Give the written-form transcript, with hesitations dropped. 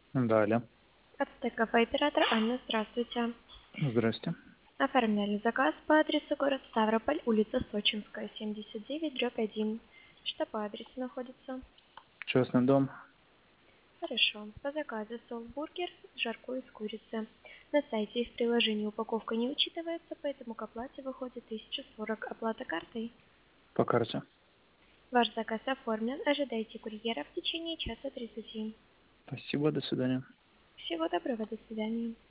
Далее. Ацтек Кафе оператор Анна, здравствуйте. Здрасте. Оформляли заказ по адресу город Ставрополь, улица Сочинская, 79/1. Что по адресу находится? Частный дом. Хорошо. По заказу соус-бургер с жаркой из курицы. На сайте и в приложении упаковка не учитывается, поэтому к оплате выходит 1040. Оплата картой. По карте. Ваш заказ оформлен. Ожидайте курьера в течение часа 30. Спасибо, до свидания. Всего доброго, до свидания.